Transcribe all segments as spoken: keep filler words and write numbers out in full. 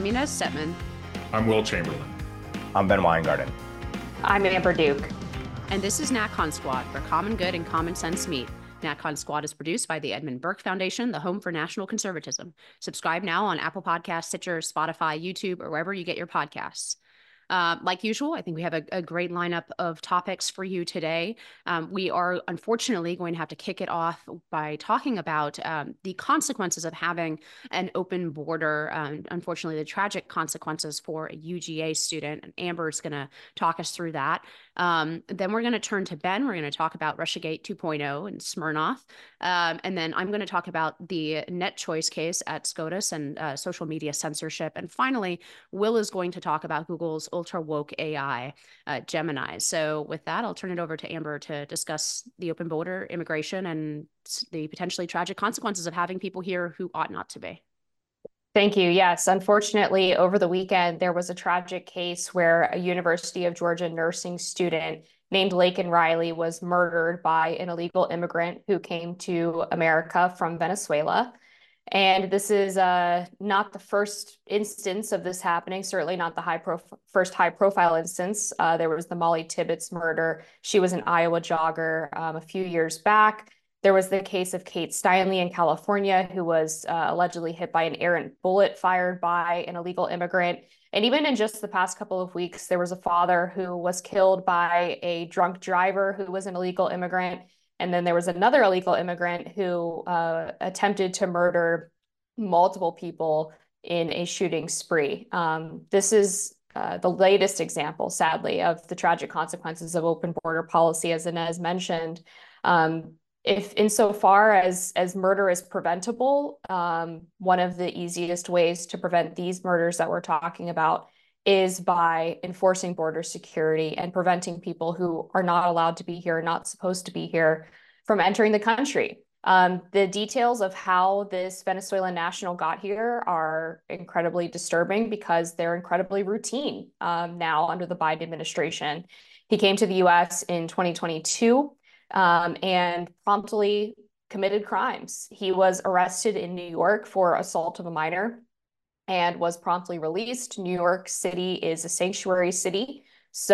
I'm Inez Setman. I'm Will Chamberlain. I'm Ben Weingarten. I'm Amber Duke. And this is NatCon Squad, where common good and common sense meet. NatCon Squad is produced by the Edmund Burke Foundation, the home for national conservatism. Subscribe now on Apple Podcasts, Stitcher, Spotify, YouTube, or wherever you get your podcasts. Uh, like usual, I think we have a, a great lineup of topics for you today. Um, we are unfortunately going to have to kick it off by talking about um, the consequences of having an open border. Um, unfortunately, the tragic consequences for a U G A student. And Amber is going to talk us through that. Um, then we're going to turn to Ben. We're going to talk about Russiagate two point oh and Smirnoff. Um, and then I'm going to talk about the NetChoice case at SCOTUS and uh, social media censorship. And finally, Will is going to talk about Google's ultra woke A I, uh, Gemini. So with that, I'll turn it over to Amber to discuss the open border, immigration, and the potentially tragic consequences of having people here who ought not to be. Thank you. Yes, unfortunately, over the weekend, there was a tragic case where a University of Georgia nursing student named Laken Riley was murdered by an illegal immigrant who came to America from Venezuela. And this is uh, not the first instance of this happening, certainly not the high prof first high-profile instance. Uh, there was the Molly Tibbetts murder. She was an Iowa jogger um, a few years back. There was the case of Kate Steinle in California, who was uh, allegedly hit by an errant bullet fired by an illegal immigrant. And even in just the past couple of weeks, there was a father who was killed by a drunk driver who was an illegal immigrant. And then there was another illegal immigrant who uh, attempted to murder multiple people in a shooting spree. Um, this is uh, the latest example, sadly, of the tragic consequences of open border policy, as Inez mentioned. Um, If insofar as, as murder is preventable, um, one of the easiest ways to prevent these murders that we're talking about is by enforcing border security and preventing people who are not allowed to be here, not supposed to be here, from entering the country. Um, the details of how this Venezuelan national got here are incredibly disturbing because they're incredibly routine um, now under the Biden administration. He came to the U S in twenty twenty-two. Um, and promptly committed crimes. He was arrested in New York for assault of a minor and was promptly released. New York City is a sanctuary city,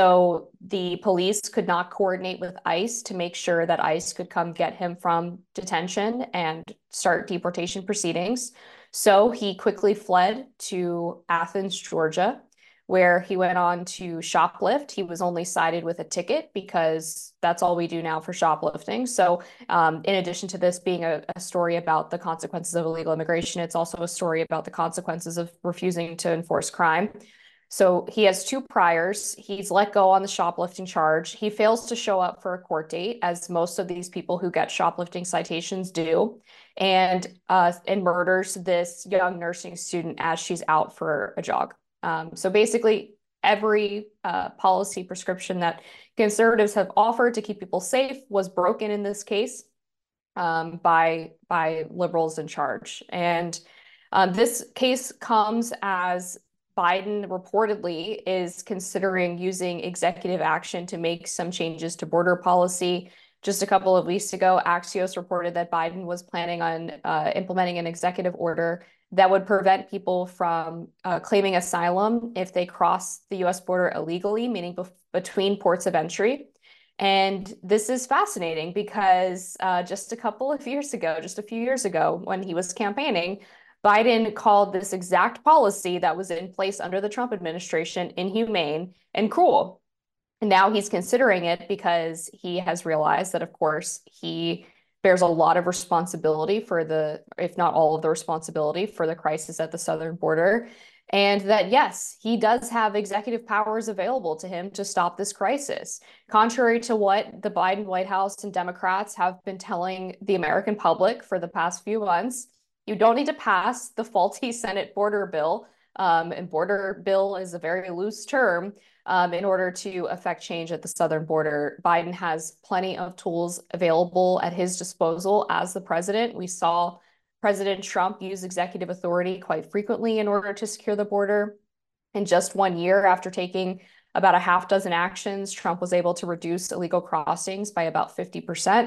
so the police could not coordinate with ICE to make sure that ICE could come get him from detention and start deportation proceedings. So he quickly fled to Athens, Georgia, where he went on to shoplift. He was only cited with a ticket because that's all we do now for shoplifting. So um, in addition to this being a, a story about the consequences of illegal immigration, it's also a story about the consequences of refusing to enforce crime. So he has two priors. He's let go on the shoplifting charge. He fails to show up for a court date, as most of these people who get shoplifting citations do, and, uh, and murders this young nursing student as she's out for a jog. Um, so basically, every uh, policy prescription that conservatives have offered to keep people safe was broken in this case um, by, by liberals in charge. And um, this case comes as Biden reportedly is considering using executive action to make some changes to border policy. Just a couple of weeks ago, Axios reported that Biden was planning on uh, implementing an executive order that would prevent people from uh, claiming asylum if they cross the U S border illegally, meaning be between ports of entry. And this is fascinating because uh, just a couple of years ago, just a few years ago, when he was campaigning, Biden called this exact policy that was in place under the Trump administration inhumane and cruel. And now he's considering it because he has realized that, of course, he bears a lot of responsibility for the, if not all of the responsibility for the crisis at the southern border. And that, yes, he does have executive powers available to him to stop this crisis. Contrary to what the Biden White House and Democrats have been telling the American public for the past few months, you don't need to pass the faulty Senate border bill. Um, and border bill is a very loose term. Um, in order to affect change at the southern border, Biden has plenty of tools available at his disposal as the president. We saw President Trump use executive authority quite frequently in order to secure the border. In just one year, after taking about a half dozen actions, Trump was able to reduce illegal crossings by about fifty percent.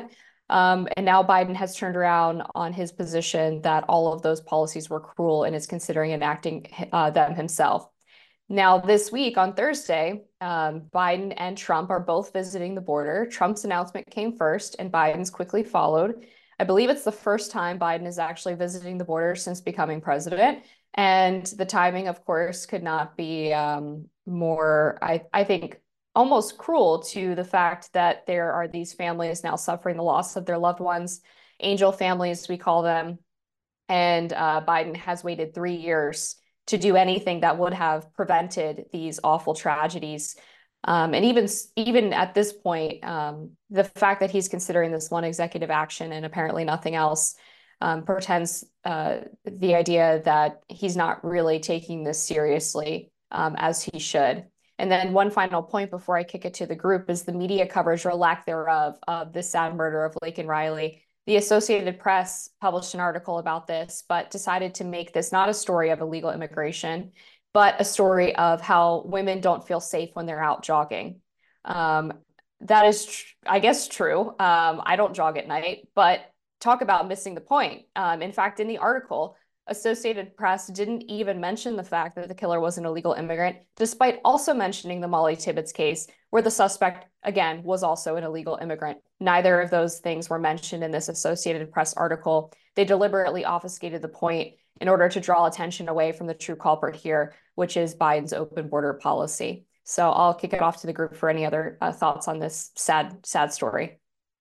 Um, and now Biden has turned around on his position that all of those policies were cruel and is considering enacting uh, them himself. Now, this week on Thursday, um, Biden and Trump are both visiting the border. Trump's announcement came first, and Biden's quickly followed. I believe it's the first time Biden is actually visiting the border since becoming president. And the timing, of course, could not be um, more, I, I think, almost cruel to the fact that there are these families now suffering the loss of their loved ones, angel families, we call them. And uh, Biden has waited three years to do anything that would have prevented these awful tragedies. Um, and even even at this point, um, the fact that he's considering this one executive action and apparently nothing else um, portends uh, the idea that he's not really taking this seriously um, as he should. And then one final point before I kick it to the group is the media coverage or lack thereof of the sad murder of Laken Riley. The Associated Press published an article about this, but decided to make this not a story of illegal immigration, but a story of how women don't feel safe when they're out jogging. Um, that is, I guess, true. Um, I don't jog at night, but talk about missing the point. Um, in fact, in the article, Associated Press didn't even mention the fact that the killer was an illegal immigrant, despite also mentioning the Molly Tibbetts case, where the suspect, again, was also an illegal immigrant. Neither of those things were mentioned in this Associated Press article. They deliberately obfuscated the point in order to draw attention away from the true culprit here, which is Biden's open border policy. So I'll kick it off to the group for any other uh, thoughts on this sad, sad story.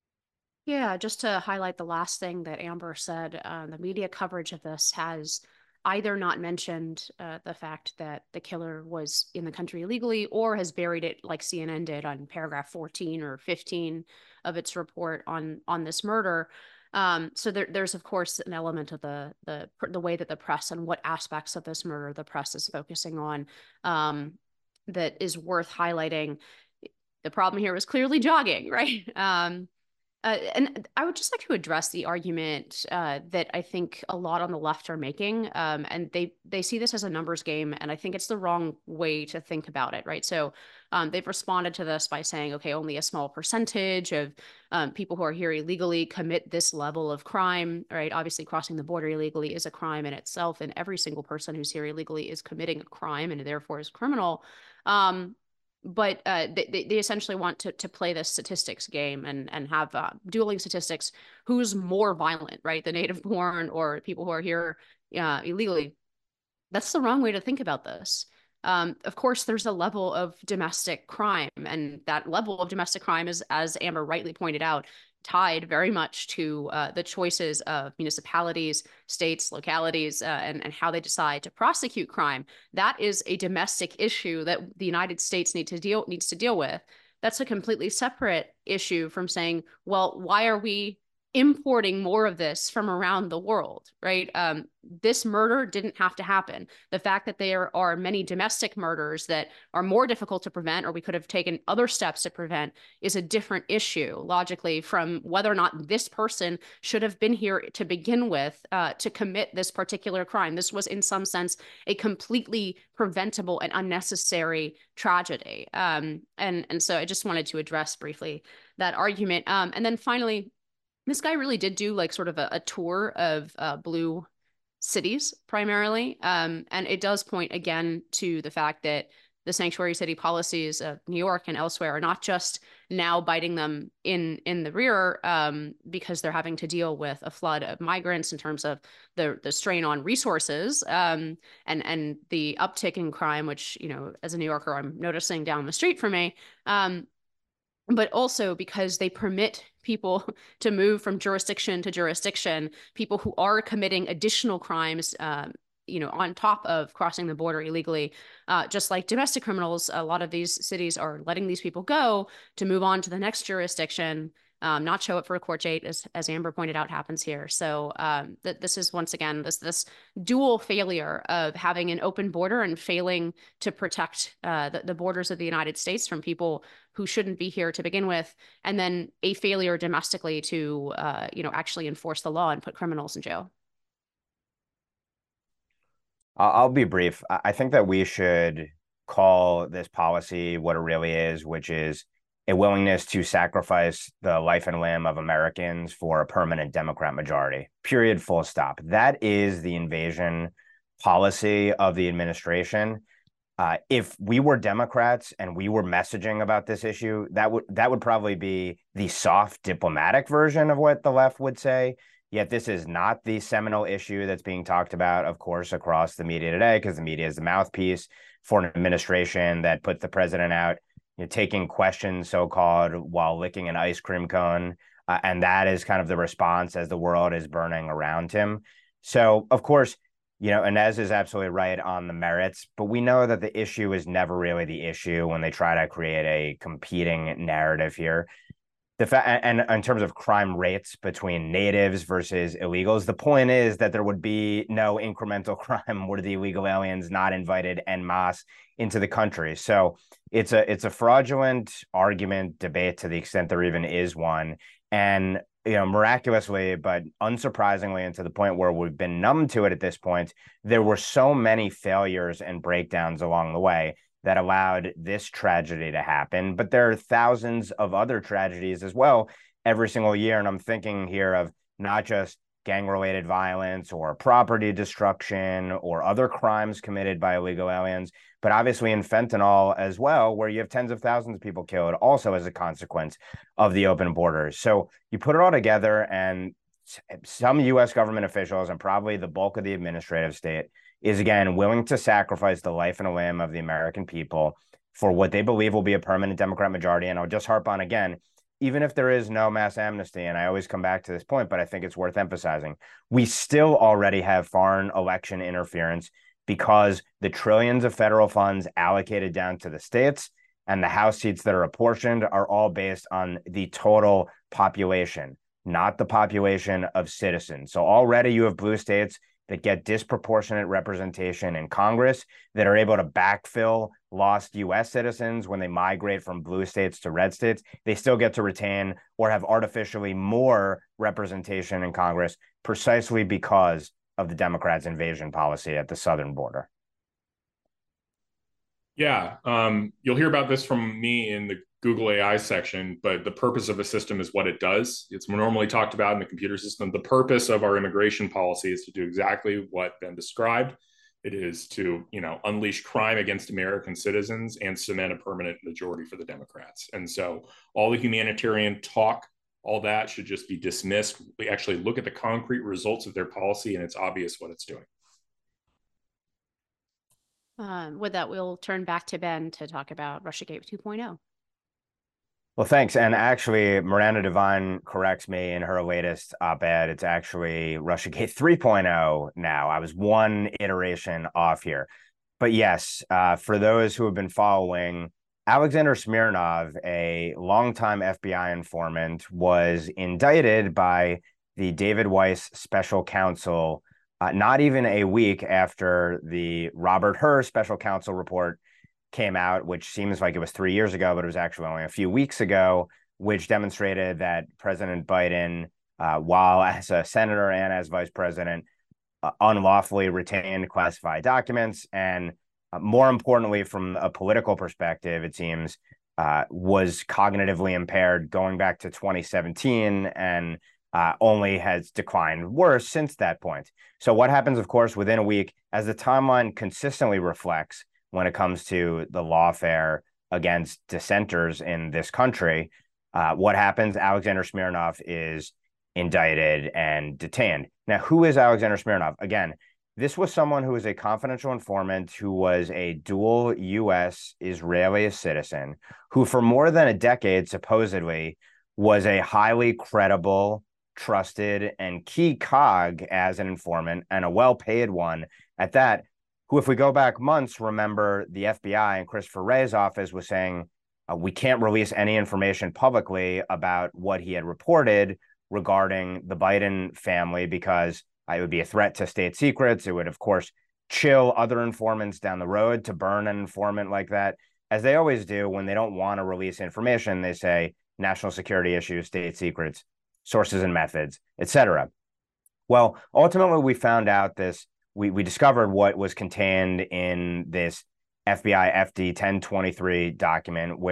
Yeah, just to highlight the last thing that Amber said, uh, the media coverage of this has either not mentioned uh, the fact that the killer was in the country illegally or has buried it like C N N did on paragraph fourteen or fifteen of its report on on this murder. Um, so there, there's of course an element of the the the way that the press and what aspects of this murder the press is focusing on um, that is worth highlighting. The problem here was clearly jogging, right? Um, uh, and I would just like to address the argument uh, that I think a lot on the left are making, um, and they they see this as a numbers game, and I think it's the wrong way to think about it, right? So um, they've responded to this by saying, okay, only a small percentage of um, people who are here illegally commit this level of crime, right? Obviously, crossing the border illegally is a crime in itself, and every single person who's here illegally is committing a crime and therefore is criminal. Um, but uh, they, they essentially want to, to play this statistics game and, and have uh, dueling statistics. Who's more violent, right? The native born or people who are here uh, illegally. That's the wrong way to think about this. Um, of course, there's a level of domestic crime, and that level of domestic crime is, as Amber rightly pointed out, tied very much to uh, the choices of municipalities, states, localities, uh, and, and how they decide to prosecute crime. That is a domestic issue that the United States need to deal needs to deal with. That's a completely separate issue from saying, well, why are we importing more of this from around the world, right? Um, this murder didn't have to happen. The fact that there are many domestic murders that are more difficult to prevent, or we could have taken other steps to prevent, is a different issue logically from whether or not this person should have been here to begin with uh, to commit this particular crime. This was, in some sense, a completely preventable and unnecessary tragedy. Um, and, and so I just wanted to address briefly that argument. Um, and then finally, this guy really did do like sort of a, a tour of uh, blue cities primarily. Um, and it does point again to the fact that the sanctuary city policies of New York and elsewhere are not just now biting them in in the rear um, because they're having to deal with a flood of migrants in terms of the the strain on resources um, and and the uptick in crime, which, you know, as a New Yorker, I'm noticing down the street from me. Um, but also because they permit people to move from jurisdiction to jurisdiction, people who are committing additional crimes, um, you know, on top of crossing the border illegally, uh, just like domestic criminals, a lot of these cities are letting these people go to move on to the next jurisdiction, um, not show up for a court date, as, as Amber pointed out, happens here. So um, th this is, once again, this this dual failure of having an open border and failing to protect uh, the, the borders of the United States from people who shouldn't be here to begin with, and then a failure domestically to, uh, you know, actually enforce the law and put criminals in jail. I'll be brief. I think that we should call this policy what it really is, which is a willingness to sacrifice the life and limb of Americans for a permanent Democrat majority. Period, full stop. That is the invasion policy of the administration. Uh, if we were Democrats and we were messaging about this issue, that would that would probably be the soft diplomatic version of what the left would say. Yet this is not the seminal issue that's being talked about, of course, across the media today, because the media is the mouthpiece for an administration that puts the president out, you know, taking questions, so-called, while licking an ice cream cone. Uh, and that is kind of the response as the world is burning around him. So, of course, you know, Inez is absolutely right on the merits, but we know that the issue is never really the issue when they try to create a competing narrative here. The fa- and in terms of crime rates between natives versus illegals, the point is that there would be no incremental crime were the illegal aliens not invited en masse into the country. So it's a it's a fraudulent argument debate to the extent there even is one. And you know, miraculously, but unsurprisingly, and to the point where we've been numb to it at this point, there were so many failures and breakdowns along the way that allowed this tragedy to happen. But there are thousands of other tragedies as well every single year. And I'm thinking here of not just gang-related violence or property destruction or other crimes committed by illegal aliens, but obviously in fentanyl as well, where you have tens of thousands of people killed also as a consequence of the open borders. So you put it all together, and some U S government officials and probably the bulk of the administrative state is, again, willing to sacrifice the life and a limb of the American people for what they believe will be a permanent Democrat majority. And I'll just harp on again, even if there is no mass amnesty, and I always come back to this point, but I think it's worth emphasizing, we still already have foreign election interference because the trillions of federal funds allocated down to the states and the House seats that are apportioned are all based on the total population, not the population of citizens. So already you have blue states that get disproportionate representation in Congress, that are able to backfill lost U S citizens when they migrate from blue states to red states. They still get to retain or have artificially more representation in Congress precisely because of the Democrats' invasion policy at the southern border. Yeah, um, you'll hear about this from me in the Google A I section, but the purpose of a system is what it does. It's normally talked about in the computer system. The purpose of our immigration policy is to do exactly what Ben described. It is to, you know, unleash crime against American citizens and cement a permanent majority for the Democrats. And so all the humanitarian talk, all that should just be dismissed. We actually look at the concrete results of their policy, and it's obvious what it's doing. Uh, with that, we'll turn back to Ben to talk about Russiagate two point oh. Well, thanks. And actually, Miranda Devine corrects me in her latest op-ed. It's actually Russiagate three point oh now. I was one iteration off here. But yes, uh, for those who have been following, Alexander Smirnov, a longtime F B I informant, was indicted by the David Weiss special counsel uh, not even a week after the Robert Hur special counsel report came out, which seems like it was three years ago, but it was actually only a few weeks ago, which demonstrated that President Biden, uh, while as a senator and as vice president, uh, unlawfully retained classified documents. And uh, more importantly, from a political perspective, it seems, uh, was cognitively impaired going back to twenty seventeen and uh, only has declined worse since that point. So what happens, of course, within a week, as the timeline consistently reflects, when it comes to the lawfare against dissenters in this country, uh, what happens? Alexander Smirnov is indicted and detained. Now, who is Alexander Smirnov? Again, this was someone who was a confidential informant who was a dual U S Israeli citizen, who for more than a decade supposedly was a highly credible, trusted, and key cog as an informant, and a well-paid one at that, who, if we go back months, remember the F B I and Christopher Wray's office was saying, uh, we can't release any information publicly about what he had reported regarding the Biden family because uh, it would be a threat to state secrets. It would, of course, chill other informants down the road to burn an informant like that. As they always do when they don't want to release information, they say national security issues, state secrets, sources and methods, et cetera. Well, ultimately, we found out this. We, we discovered what was contained in this F B I F D ten twenty-three document, where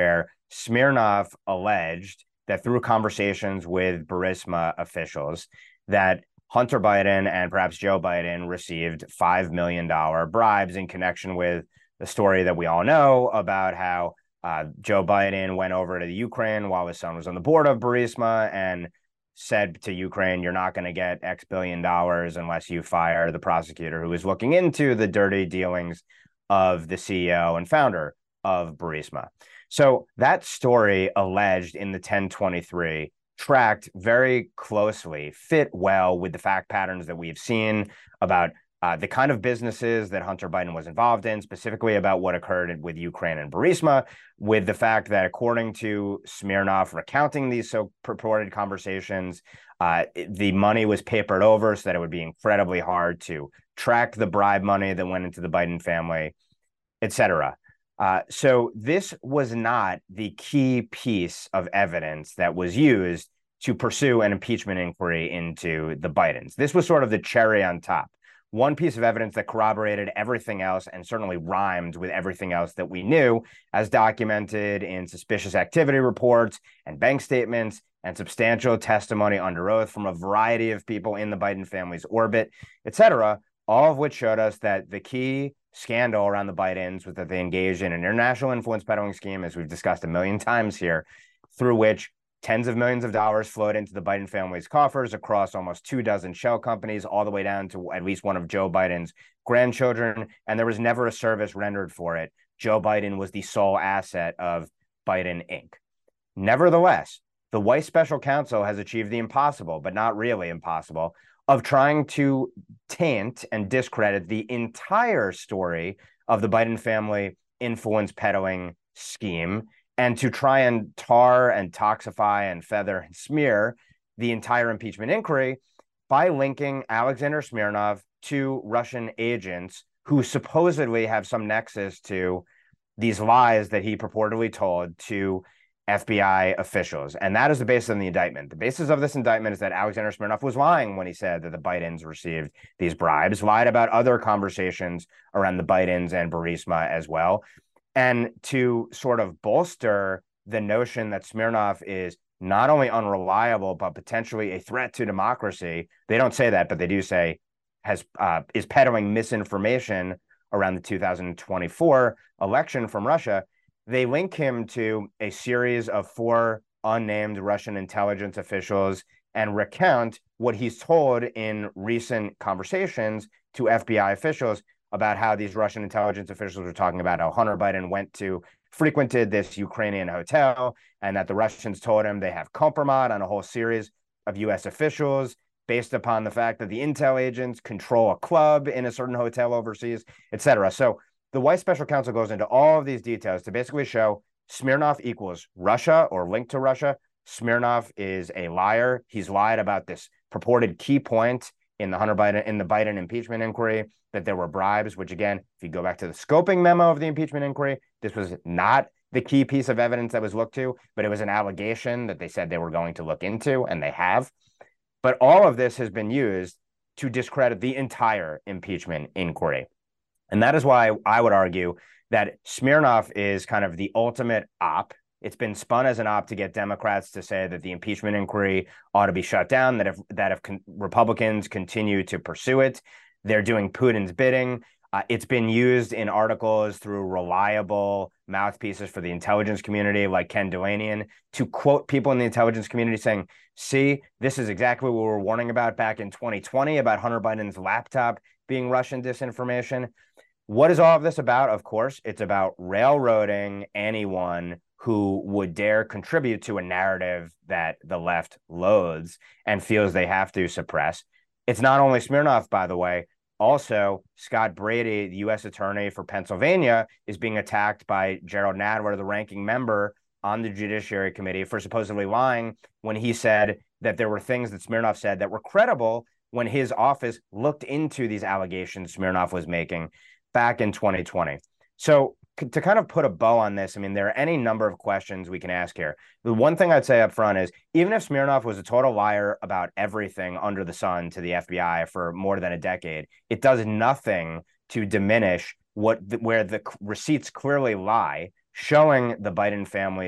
Smirnov alleged that through conversations with Burisma officials that Hunter Biden and perhaps Joe Biden received five million dollars bribes in connection with the story that we all know about how uh, Joe Biden went over to the Ukraine while his son was on the board of Burisma and said to Ukraine, you're not going to get X billion dollars unless you fire the prosecutor who is looking into the dirty dealings of the C E O and founder of Burisma. So that story alleged in the ten twenty-three tracked very closely, fit well with the fact patterns that we've seen about uh, the kind of businesses that Hunter Biden was involved in, specifically about what occurred with Ukraine and Burisma, with the fact that according to Smirnov recounting these so purported conversations, uh, the money was papered over so that it would be incredibly hard to track the bribe money that went into the Biden family, et cetera. Uh, so this was not the key piece of evidence that was used to pursue an impeachment inquiry into the Bidens. This was sort of the cherry on top. One piece of evidence that corroborated everything else and certainly rhymed with everything else that we knew, as documented in suspicious activity reports and bank statements and substantial testimony under oath from a variety of people in the Biden family's orbit, et cetera, all of which showed us that the key scandal around the Bidens was that they engaged in an international influence peddling scheme, as we've discussed a million times here, through which tens of millions of dollars flowed into the Biden family's coffers across almost two dozen shell companies, all the way down to at least one of Joe Biden's grandchildren. And there was never a service rendered for it. Joe Biden was the sole asset of Biden Incorporated. Nevertheless, the White Special Counsel has achieved the impossible, but not really impossible, of trying to taint and discredit the entire story of the Biden family influence peddling scheme, and to try and tar and toxify and feather and smear the entire impeachment inquiry by linking Alexander Smirnov to Russian agents who supposedly have some nexus to these lies that he purportedly told to F B I officials. And that is the basis of the indictment. The basis of this indictment is that Alexander Smirnov was lying when he said that the Bidens received these bribes, lied about other conversations around the Bidens and Burisma as well. And to sort of bolster the notion that Smirnov is not only unreliable, but potentially a threat to democracy, they don't say that, but they do say has uh, is peddling misinformation around the two thousand twenty-four election from Russia. They link him to a series of four unnamed Russian intelligence officials and recount what he's told in recent conversations to F B I officials about how these Russian intelligence officials were talking about how Hunter Biden went to, frequented this Ukrainian hotel, and that the Russians told him they have compromise on a whole series of U S officials based upon the fact that the intel agents control a club in a certain hotel overseas, et cetera. So the White Special Counsel goes into all of these details to basically show Smirnov equals Russia or linked to Russia. Smirnov is a liar. He's lied about this purported key point in the Hunter Biden in the Biden impeachment inquiry, that there were bribes, which again, if you go back to the scoping memo of the impeachment inquiry, this was not the key piece of evidence that was looked to, but it was an allegation that they said they were going to look into, and they have. But all of this has been used to discredit the entire impeachment inquiry. And that is why I would argue that Smirnov is kind of the ultimate op. It's been spun as an op to get Democrats to say that the impeachment inquiry ought to be shut down, that if that if con- Republicans continue to pursue it, they're doing Putin's bidding. Uh, it's been used in articles through reliable mouthpieces for the intelligence community like Ken Dilanian to quote people in the intelligence community saying, see, this is exactly what we were warning about back in twenty twenty about Hunter Biden's laptop being Russian disinformation. What is all of this about? Of course, it's about railroading anyone who would dare contribute to a narrative that the left loathes and feels they have to suppress. It's not only Smirnov, by the way. Also, Scott Brady, the U S attorney for Pennsylvania, is being attacked by Gerald Nadler, the ranking member on the Judiciary Committee, for supposedly lying when he said that there were things that Smirnov said that were credible when his office looked into these allegations Smirnov was making back in twenty twenty. So to kind of put a bow on this, I mean, there are any number of questions we can ask here. The one thing I'd say up front is, even if Smirnov was a total liar about everything under the sun to the F B I for more than a decade, it does nothing to diminish what the, where the receipts clearly lie, showing the Biden family's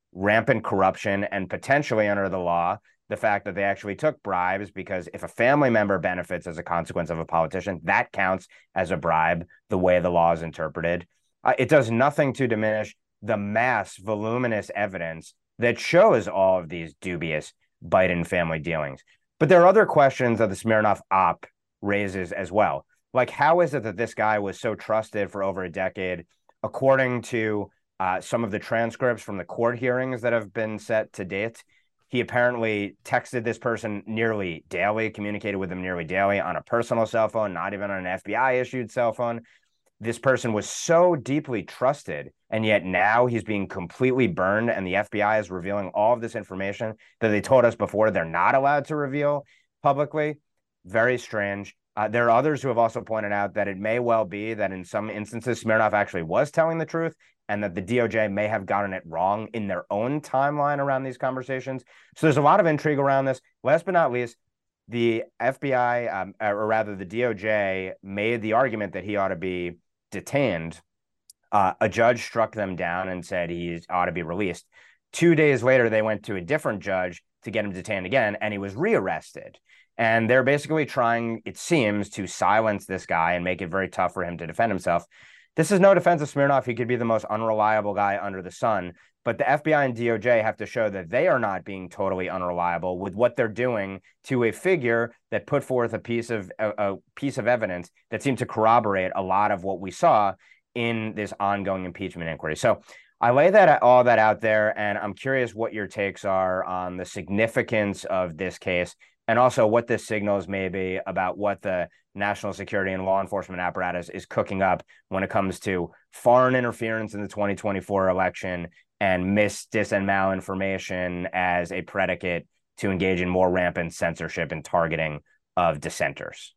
rampant corruption, and potentially under the law, the fact that they actually took bribes, because if a family member benefits as a consequence of a politician, that counts as a bribe, the way the law is interpreted. Uh, it does nothing to diminish the mass, voluminous evidence that shows all of these dubious Biden family dealings. But there are other questions that the Smirnov op raises as well. Like, how is it that this guy was so trusted for over a decade? According to uh, some of the transcripts from the court hearings that have been set to date, he apparently texted this person nearly daily, communicated with them nearly daily on a personal cell phone, not even on an F B I-issued cell phone. This person was so deeply trusted, and yet now he's being completely burned, and the F B I is revealing all of this information that they told us before they're not allowed to reveal publicly. Very strange. Uh, there are others who have also pointed out that it may well be that in some instances Smirnov actually was telling the truth, and that the D O J may have gotten it wrong in their own timeline around these conversations. So there's a lot of intrigue around this. Last but not least, the F B I, um, or rather the D O J, made the argument that he ought to be detained. Uh, a judge struck them down and said he ought to be released. Two days later, they went to a different judge to get him detained again, and he was rearrested. And they're basically trying, it seems, to silence this guy and make it very tough for him to defend himself. This is no defense of Smirnov. He could be the most unreliable guy under the sun. But the F B I and D O J have to show that they are not being totally unreliable with what they're doing to a figure that put forth a piece of a, a piece of evidence that seemed to corroborate a lot of what we saw in this ongoing impeachment inquiry. So I lay that all that out there, and I'm curious what your takes are on the significance of this case, and also what this signals maybe about what the national security and law enforcement apparatus is cooking up when it comes to foreign interference in the twenty twenty-four election and mis, dis, and malinformation as a predicate to engage in more rampant censorship and targeting of dissenters.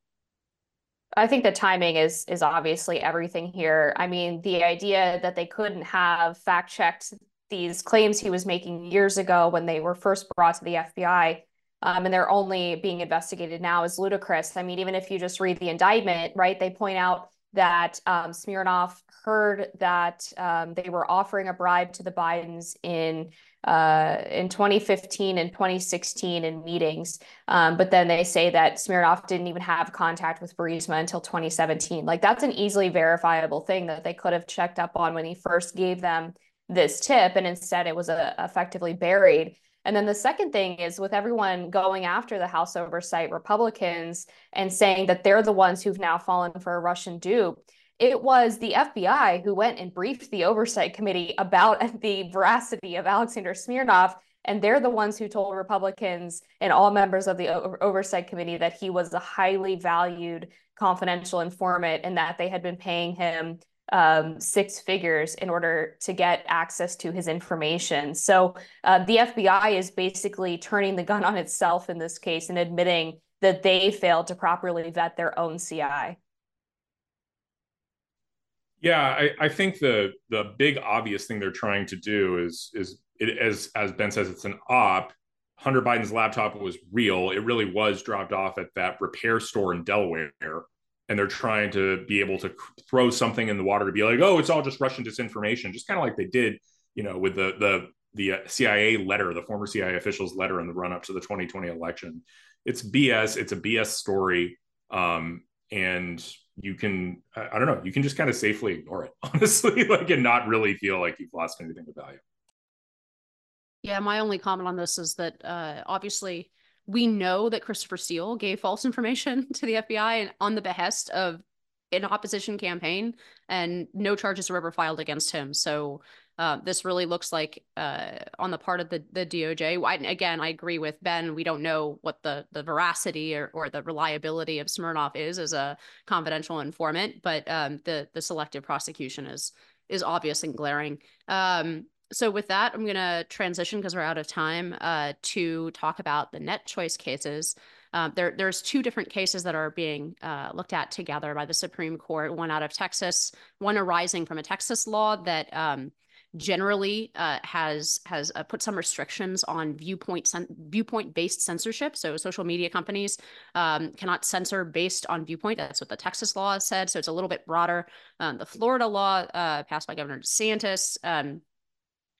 I think the timing is is obviously everything here. I mean, the idea that they couldn't have fact-checked these claims he was making years ago when they were first brought to the F B I, um, and they're only being investigated now, is ludicrous. I mean, even if you just read the indictment, right, they point out that um, Smirnov heard that um, they were offering a bribe to the Bidens in uh, in twenty fifteen and twenty sixteen in meetings. Um, but then they say that Smirnov didn't even have contact with Burisma until twenty seventeen. Like, that's an easily verifiable thing that they could have checked up on when he first gave them this tip, and instead it was uh, effectively buried. And then the second thing is, with everyone going after the House Oversight Republicans and saying that they're the ones who've now fallen for a Russian dupe, it was the F B I who went and briefed the Oversight Committee about the veracity of Alexander Smirnov, and they're the ones who told Republicans and all members of the o- Oversight Committee that he was a highly valued confidential informant and that they had been paying him um, six figures in order to get access to his information. So uh, the F B I is basically turning the gun on itself in this case and admitting that they failed to properly vet their own C I. Yeah, I, I think the the big obvious thing they're trying to do is is it, as as Ben says, it's an op. Hunter Biden's laptop was real. It really was dropped off at that repair store in Delaware. And they're trying to be able to throw something in the water to be like, oh, it's all just Russian disinformation, just kind of like they did, you know, with the the the C I A letter, the former C I A official's letter in the run up to the twenty twenty election. It's B S. It's a B S story, um, and you can, I, I don't know, you can just kind of safely ignore it, honestly, like, and not really feel like you've lost anything of value. Yeah, my only comment on this is that uh, obviously we know that Christopher Steele gave false information to the F B I and on the behest of an opposition campaign, and no charges were ever filed against him. So uh, this really looks like uh, on the part of the, the D O J. I, again, I agree with Ben. We don't know what the, the veracity or, or the reliability of Smirnov is as a confidential informant, but um, the, the selective prosecution is, is obvious and glaring. Um, So with that, I'm going to transition, because we're out of time, uh, to talk about the net choice cases. Uh, there, there's two different cases that are being uh, looked at together by the Supreme Court, one out of Texas, one arising from a Texas law that um, generally uh, has has uh, put some restrictions on viewpoint viewpoint-based censorship. So social media companies um, cannot censor based on viewpoint. That's what the Texas law said. So it's a little bit broader. Um, the Florida law uh, passed by Governor DeSantis um,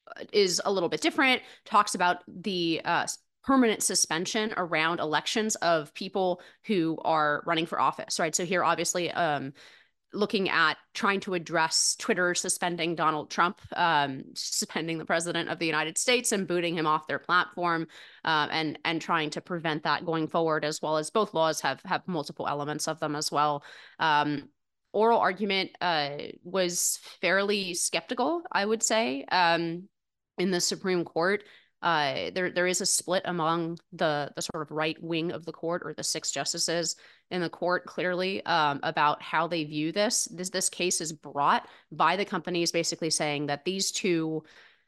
is a little bit different, talks about the uh, permanent suspension around elections of people who are running for office, right? So here, obviously, um, looking at trying to address Twitter suspending Donald Trump, um, suspending the president of the United States and booting him off their platform, uh, and and trying to prevent that going forward, as well as both laws have have multiple elements of them as well. Um, oral argument uh, was fairly skeptical, I would say, um, in the Supreme Court. Uh, there there is a split among the the sort of right wing of the court, or the six justices in the court, clearly, um, about how they view this. This this case is brought by the companies, basically saying that these two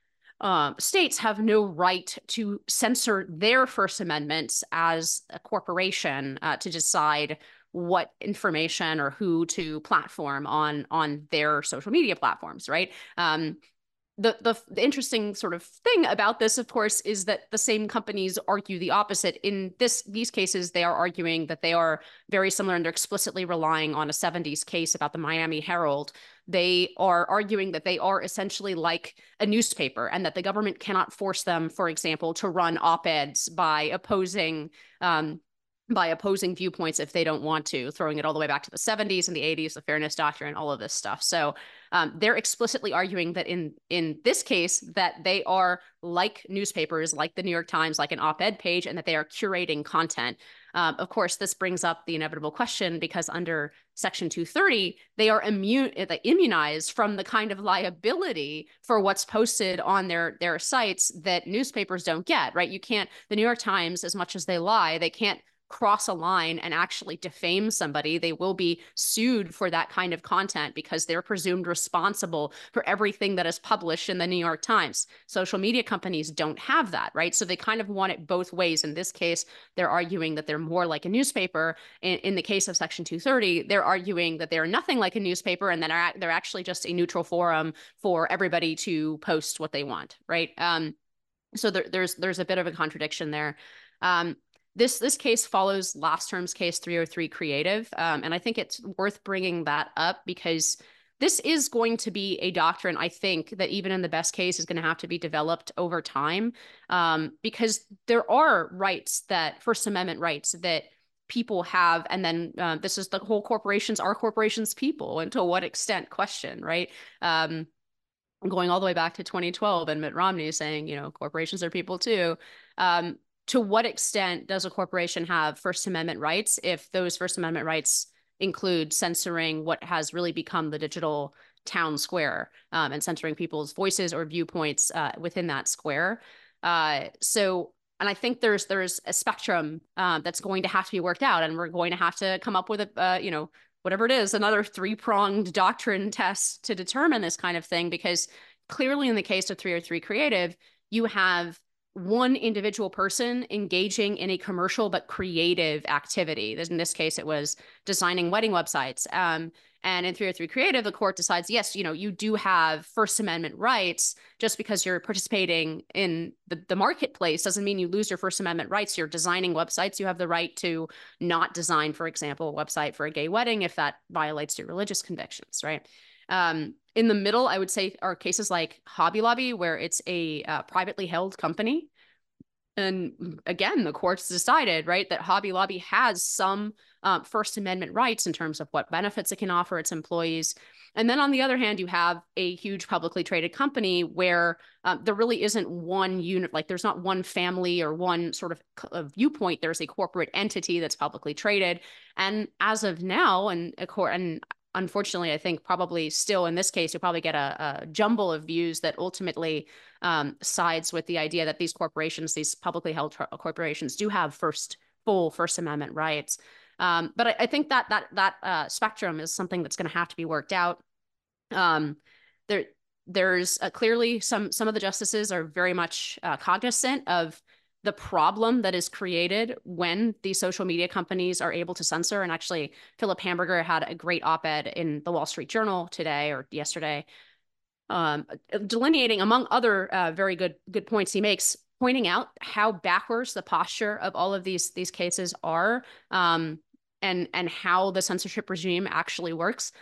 um, states have no right to censor their First Amendments as a corporation uh, to decide what information or who to platform on on their social media platforms, right? Um, The, the the interesting sort of thing about this, of course, is that the same companies argue the opposite. In this these cases, they are arguing that they are very similar, and they're explicitly relying on a seventies case about the Miami Herald. They are arguing that they are essentially like a newspaper, and that the government cannot force them, for example, to run op-eds by opposing um, by opposing viewpoints if they don't want to, throwing it all the way back to the seventies and the eighties, the Fairness Doctrine, all of this stuff. So um, they're explicitly arguing that in in this case, that they are like newspapers, like the New York Times, like an op-ed page, and that they are curating content. Um, of course, this brings up the inevitable question, because under Section two thirty, they are immune, immunized from the kind of liability for what's posted on their, their sites that newspapers don't get, right? You can't, the New York Times, as much as they lie, they can't cross a line and actually defame somebody. They will be sued for that kind of content because they're presumed responsible for everything that is published in the New York Times. Social media companies don't have that, right? So they kind of want it both ways. In this case, they're arguing that they're more like a newspaper. In, in the case of Section two thirty, they're arguing that they're nothing like a newspaper, and that they're actually just a neutral forum for everybody to post what they want, right? Um, so there, there's there's a bit of a contradiction there. Um, This this case follows last term's case three oh three Creative, um, and I think it's worth bringing that up because this is going to be a doctrine, I think, that even in the best case is going to have to be developed over time, um, because there are rights that, First Amendment rights that people have, and then uh, this is the whole corporations are corporations people, and to what extent question, right? Um, going all the way back to twenty twelve and Mitt Romney saying, you know, corporations are people too. Um, to what extent does a corporation have First Amendment rights if those First Amendment rights include censoring what has really become the digital town square, um, and censoring people's voices or viewpoints uh, within that square? Uh, so, and I think there's there's a spectrum uh, that's going to have to be worked out, and we're going to have to come up with a, uh, you know, whatever it is, another three-pronged doctrine test to determine this kind of thing, because clearly in the case of three oh three Creative, you have one individual person engaging in a commercial but creative activity. In this case, it was designing wedding websites. Um, and in three oh three Creative, the court decides, yes, you know, you do have First Amendment rights. Just because you're participating in the, the marketplace doesn't mean you lose your First Amendment rights. You're designing websites. You have the right to not design, for example, a website for a gay wedding if that violates your religious convictions, right? Um, in the middle, I would say, are cases like Hobby Lobby, where it's a uh, privately held company. And again, the courts decided, right, that Hobby Lobby has some um, First Amendment rights in terms of what benefits it can offer its employees. And then on the other hand, you have a huge publicly traded company where um, there really isn't one unit, like there's not one family or one sort of uh, viewpoint. There's a corporate entity that's publicly traded. And as of now, and, and unfortunately, I think probably still in this case, you'll probably get a, a jumble of views that ultimately um, sides with the idea that these corporations, these publicly held corporations, do have first full First Amendment rights. Um, but I, I think that that that uh, spectrum is something that's going to have to be worked out. Um, there, there's uh, clearly some some of the justices are very much uh, cognizant of the problem that is created when these social media companies are able to censor. And actually, Philip Hamburger had a great op-ed in the Wall Street Journal today or yesterday, um, delineating, among other uh, very good good points he makes, pointing out how backwards the posture of all of these these cases are, um, and and how the censorship regime actually works.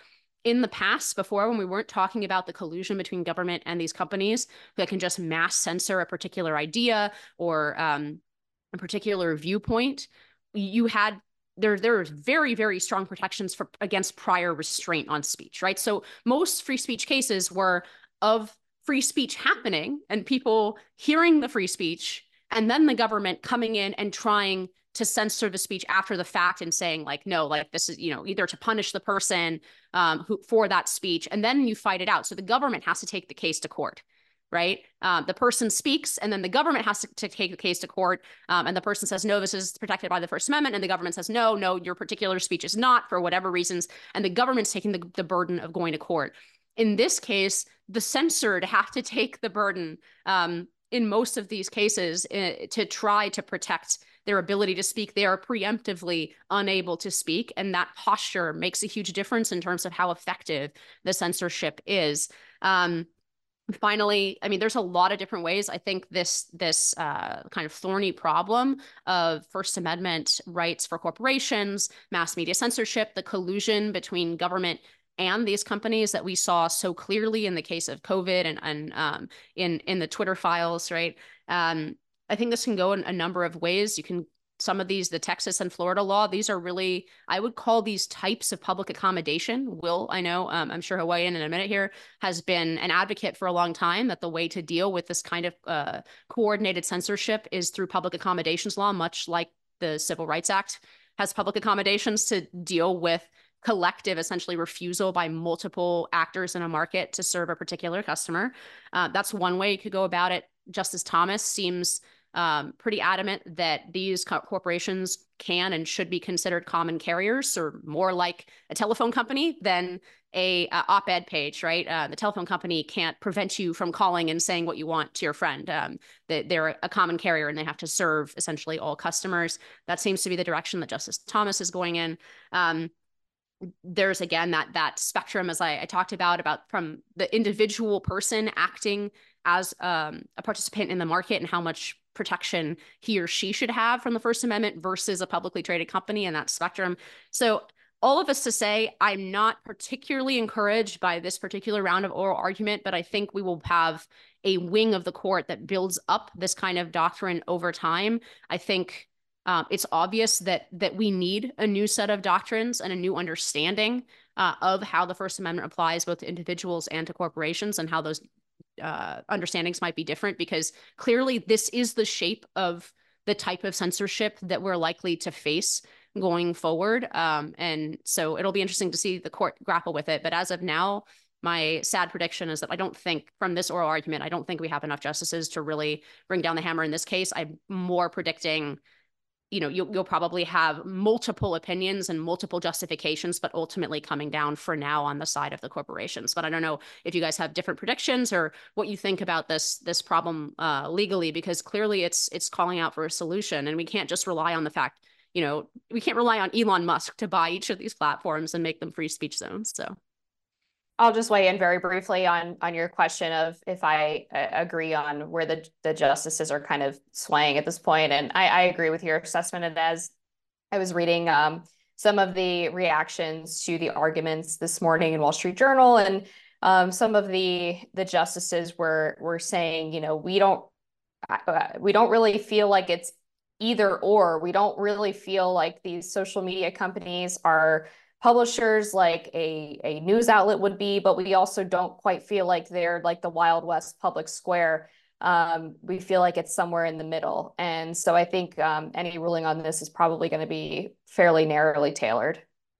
in the past, before, when we weren't talking about the collusion between government and these companies that can just mass censor a particular idea or um, a particular viewpoint, you had there there are very, very strong protections for against prior restraint on speech, right? So most free speech cases were of free speech happening and people hearing the free speech, and then the government coming in and trying to censor the speech after the fact and saying like, no, like this is, you know, either to punish the person um, who for that speech, and then you fight it out. So the government has to take the case to court, right? Um, the person speaks, and then the government has to, to take the case to court, um, and the person says, no, this is protected by the First Amendment, and the government says, no, no, your particular speech is not, for whatever reasons, and the government's taking the, the burden of going to court. In this case, the censored have to take the burden um, in most of these cases uh, to try to protect their ability to speak. They are preemptively unable to speak, and that posture makes a huge difference in terms of how effective the censorship is. Um, Finally, I mean, there's a lot of different ways. I think this this uh, kind of thorny problem of First Amendment rights for corporations, mass media censorship, the collusion between government and these companies that we saw so clearly in the case of COVID and, and um, in in the Twitter files, right? Um, I think this can go in a number of ways. You can some of these, the Texas and Florida law, these are really, I would call these types of public accommodation. Will, I know, um, I'm sure he'll weigh in in a minute here, has been an advocate for a long time that the way to deal with this kind of uh, coordinated censorship is through public accommodations law, much like the Civil Rights Act has public accommodations to deal with collective, essentially, refusal by multiple actors in a market to serve a particular customer. Uh, that's one way you could go about it. Justice Thomas seems Um, pretty adamant that these co corporations can and should be considered common carriers, or more like a telephone company than a, a op-ed page, right? Uh, the telephone company can't prevent you from calling and saying what you want to your friend. Um, they, they're a common carrier and they have to serve essentially all customers. That seems to be the direction that Justice Thomas is going in. Um, there's again that that spectrum, as I, I talked about, about from the individual person acting as um, a participant in the market and how much protection he or she should have from the First Amendment versus a publicly traded company, and that spectrum. So all of this to say, I'm not particularly encouraged by this particular round of oral argument, but I think we will have a wing of the court that builds up this kind of doctrine over time. I think um, it's obvious that that we need a new set of doctrines and a new understanding uh, of how the First Amendment applies both to individuals and to corporations, and how those uh, understandings might be different, because clearly this is the shape of the type of censorship that we're likely to face going forward. Um, and so it'll be interesting to see the court grapple with it. But as of now, my sad prediction is that I don't think, from this oral argument, I don't think we have enough justices to really bring down the hammer in this case. I'm more predicting, you know, you'll, you'll probably have multiple opinions and multiple justifications, but ultimately coming down for now on the side of the corporations. But I don't know if you guys have different predictions or what you think about this this problem uh, legally, because clearly it's it's calling out for a solution, and we can't just rely on the fact, you know, we can't rely on Elon Musk to buy each of these platforms and make them free speech zones. So I'll just weigh in very briefly on on your question of if I uh, agree on where the, the justices are kind of swaying at this point. And I, I agree with your assessment. And as I was reading um, some of the reactions to the arguments this morning in Wall Street Journal, and um, some of the the justices were were saying, you know, we don't uh, we don't really feel like it's either or. We don't really feel like these social media companies are publishers like a, a news outlet would be, but we also don't quite feel like they're like the Wild West public square. Um, we feel like it's somewhere in the middle. And so I think um, any ruling on this is probably going to be fairly narrowly tailored.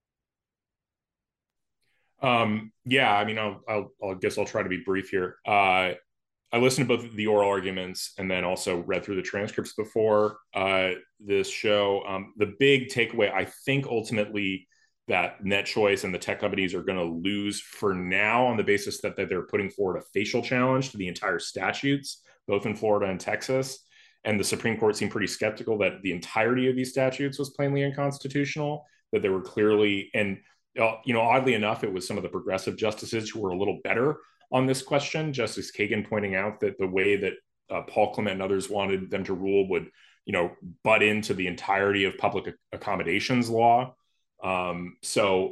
Um, yeah, I mean, I'll, I'll, I guess I'll try to be brief here. Uh, I listened to both the oral arguments and then also read through the transcripts before uh, this show. Um, the big takeaway, I think, ultimately, that NetChoice and the tech companies are going to lose for now on the basis that, that they're putting forward a facial challenge to the entire statutes, both in Florida and Texas. And the Supreme Court seemed pretty skeptical that the entirety of these statutes was plainly unconstitutional, that they were clearly, and uh, you know, oddly enough, it was some of the progressive justices who were a little better on this question. Justice Kagan pointing out that the way that uh, Paul Clement and others wanted them to rule would, you know, butt into the entirety of public accommodations law. Um, so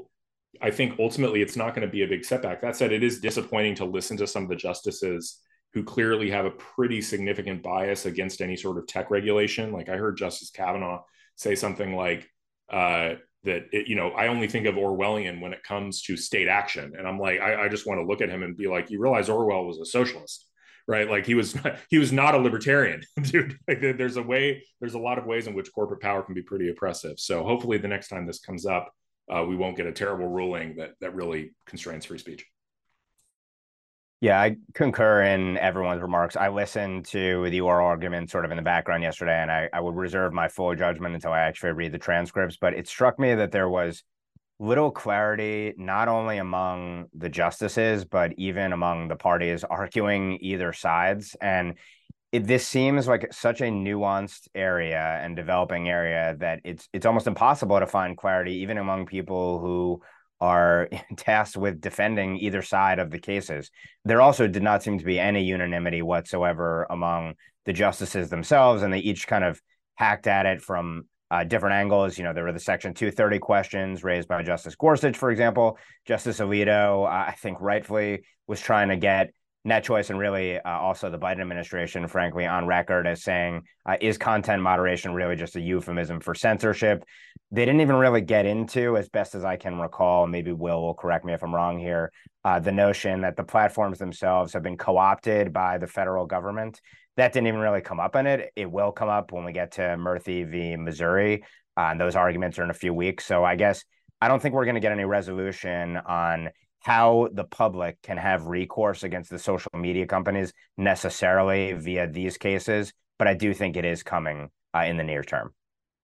I think ultimately it's not going to be a big setback. That said, it is disappointing to listen to some of the justices who clearly have a pretty significant bias against any sort of tech regulation. Like I heard Justice Kavanaugh say something like uh, that, it, you know, I only think of Orwellian when it comes to state action. And I'm like, I, I just want to look at him and be like, you realize Orwell was a socialist, right? Like he was, he was not a libertarian, dude. Like there's a way, there's a lot of ways in which corporate power can be pretty oppressive. So hopefully the next time this comes up, uh, we won't get a terrible ruling that that really constrains free speech. Yeah, I concur in everyone's remarks. I listened to the oral argument sort of in the background yesterday, and I, I would reserve my full judgment until I actually read the transcripts. But it struck me that there was little clarity, not only among the justices, but even among the parties arguing either sides. And it, this seems like such a nuanced area and developing area that it's it's almost impossible to find clarity, even among people who are tasked with defending either side of the cases. There also did not seem to be any unanimity whatsoever among the justices themselves, and they each kind of hacked at it from uh, different angles. You know, there were the Section two thirty questions raised by Justice Gorsuch, for example. Justice Alito, uh, I think rightfully, was trying to get NetChoice and really uh, also the Biden administration, frankly, on record as saying, uh, is content moderation really just a euphemism for censorship? They didn't even really get into, as best as I can recall, maybe Will will correct me if I'm wrong here, uh, the notion that the platforms themselves have been co-opted by the federal government. That didn't even really come up in it. It will come up when we get to Murthy v. Missouri. Uh, and those arguments are in a few weeks. So I guess I don't think we're going to get any resolution on how the public can have recourse against the social media companies necessarily via these cases. But I do think it is coming uh, in the near term.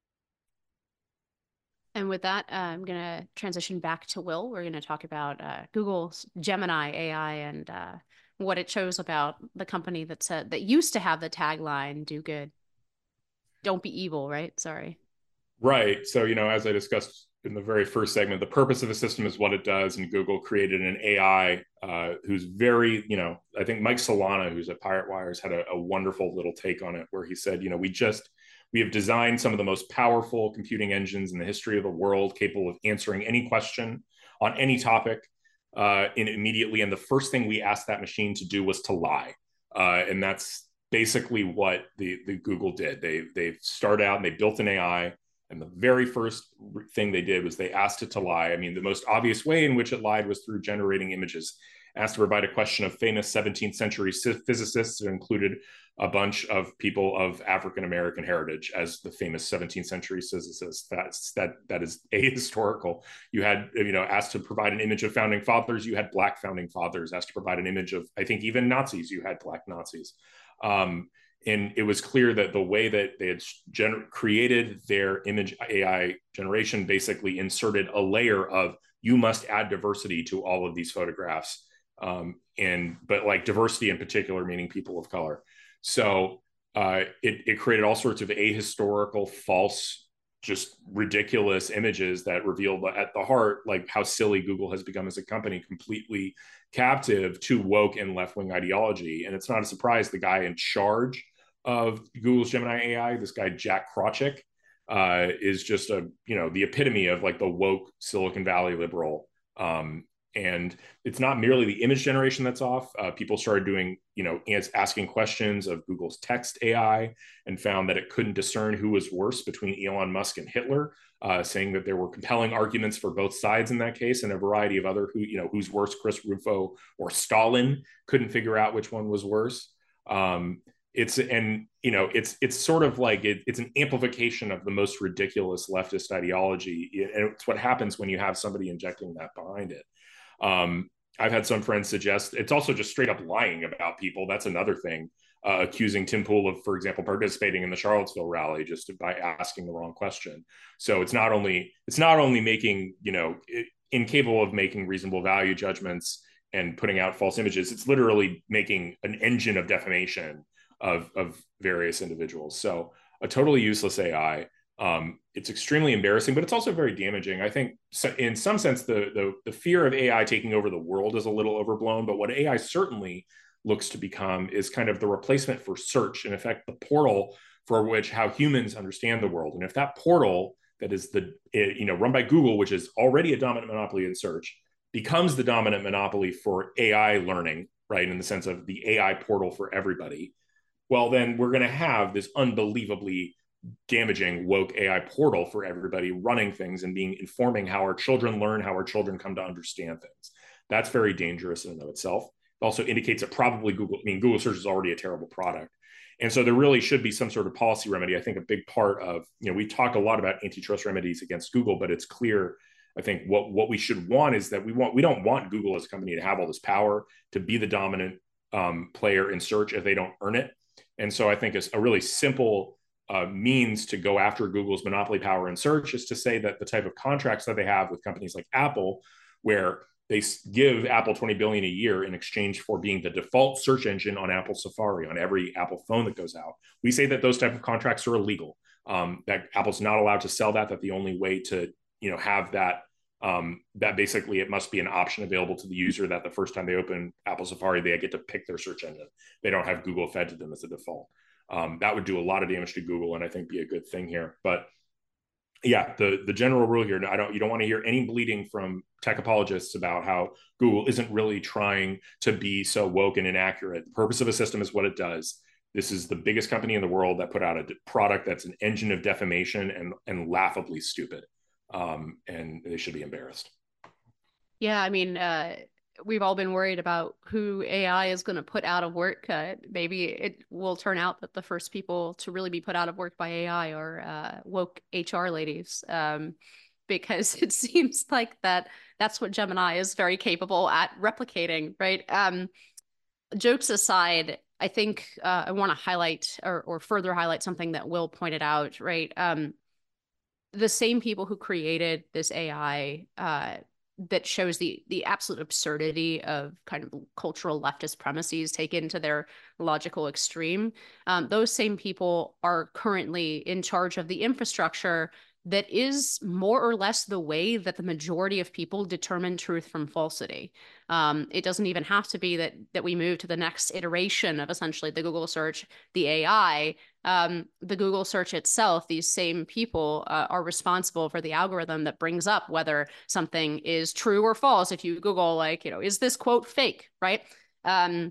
And with that, uh, I'm going to transition back to Will. We're going to talk about uh, Google's Gemini A I and uh, what it shows about the company that said that used to have the tagline "Do good, don't be evil." Right? Sorry. Right. So, you know, as I discussed in the very first segment, the purpose of the system is what it does. And Google created an A I uh, who's very, you know, I think Mike Solana, who's at Pirate Wires, had a, a wonderful little take on it where he said, you know, we just, we have designed some of the most powerful computing engines in the history of the world, capable of answering any question on any topic uh, in immediately. And the first thing we asked that machine to do was to lie. Uh, and that's basically what the, the Google did. They, they started out and they built an A I. And the very first thing they did was they asked it to lie. I mean, the most obvious way in which it lied was through generating images. Asked to provide a question of famous seventeenth century physicists. It included a bunch of people of African-American heritage as the famous seventeenth century physicists. That's, that, that is ahistorical. You had, you know, asked to provide an image of founding fathers. You had Black founding fathers. Asked to provide an image of, I think, even Nazis. You had Black Nazis. Um, And it was clear that the way that they had gener- created their image A I generation basically inserted a layer of, you must add diversity to all of these photographs. Um, and, but like diversity in particular, meaning people of color. So uh, it, it created all sorts of ahistorical, false, just ridiculous images that revealed at the heart, like how silly Google has become as a company, completely captive to woke and left-wing ideology. And it's not a surprise the guy in charge of Google's Gemini A I, this guy, Jack Krawczyk, uh, is just a, you know, the epitome of like the woke Silicon Valley liberal. Um, and it's not merely the image generation that's off. Uh, people started doing, you know, asking questions of Google's text A I and found that it couldn't discern who was worse between Elon Musk and Hitler, uh, saying that there were compelling arguments for both sides in that case, and a variety of other, who, you know, who's worse, Chris Rufo or Stalin, couldn't figure out which one was worse. Um, It's and you know it's it's sort of like it, it's an amplification of the most ridiculous leftist ideology, and it's what happens when you have somebody injecting that behind it. Um, I've had some friends suggest it's also just straight up lying about people. That's another thing, uh, accusing Tim Pool of, for example, participating in the Charlottesville rally just by asking the wrong question. So it's not only it's not only making, you know, it, incapable of making reasonable value judgments and putting out false images. It's literally making an engine of defamation of, of various individuals. So a totally useless A I. Um, it's extremely embarrassing, but it's also very damaging. I think in some sense, the, the, the fear of A I taking over the world is a little overblown, but what A I certainly looks to become is kind of the replacement for search, and in effect, the portal for which how humans understand the world. And if that portal that is the, you know, run by Google, which is already a dominant monopoly in search, becomes the dominant monopoly for A I learning, right? In the sense of the A I portal for everybody. Well, then we're going to have this unbelievably damaging woke A I portal for everybody running things and being informing how our children learn, how our children come to understand things. That's very dangerous in and of itself. It also indicates that probably Google, I mean, Google search is already a terrible product. And so there really should be some sort of policy remedy. I think a big part of, you know, we talk a lot about antitrust remedies against Google, but it's clear, I think what, what we should want is that we want, we don't want Google as a company to have all this power, to be the dominant um, player in search if they don't earn it. And so I think it's a really simple uh, means to go after Google's monopoly power in search is to say that the type of contracts that they have with companies like Apple, where they give Apple twenty billion dollars a year in exchange for being the default search engine on Apple Safari, on every Apple phone that goes out. We say that those type of contracts are illegal, um, that Apple's not allowed to sell that, that the only way to, you know, have that, um, that basically it must be an option available to the user that the first time they open Apple Safari, they get to pick their search engine. They don't have Google fed to them as a default. Um, that would do a lot of damage to Google and I think be a good thing here. But yeah, the, the general rule here, I don't, you don't want to hear any bleeding from tech apologists about how Google isn't really trying to be so woke and inaccurate. The purpose of a system is what it does. This is the biggest company in the world that put out a product that's an engine of defamation and, and laughably stupid. Um, and they should be embarrassed. Yeah, I mean, uh, we've all been worried about who A I is going to put out of work. Uh, maybe it will turn out that the first people to really be put out of work by A I are uh, woke H R ladies, um, because it seems like that that's what Gemini is very capable at replicating, right? Um, jokes aside, I think uh, I want to highlight or, or further highlight something that Will pointed out, right? Um, the same people who created this A I uh, that shows the the absolute absurdity of kind of cultural leftist premises taken to their logical extreme. Um, those same people are currently in charge of the infrastructure that is more or less the way that the majority of people determine truth from falsity. Um, it doesn't even have to be that that we move to the next iteration of essentially the Google search, the A I. Um, the Google search itself, these same people uh, are responsible for the algorithm that brings up whether something is true or false. If you Google, like, you know, is this quote fake, right? Um,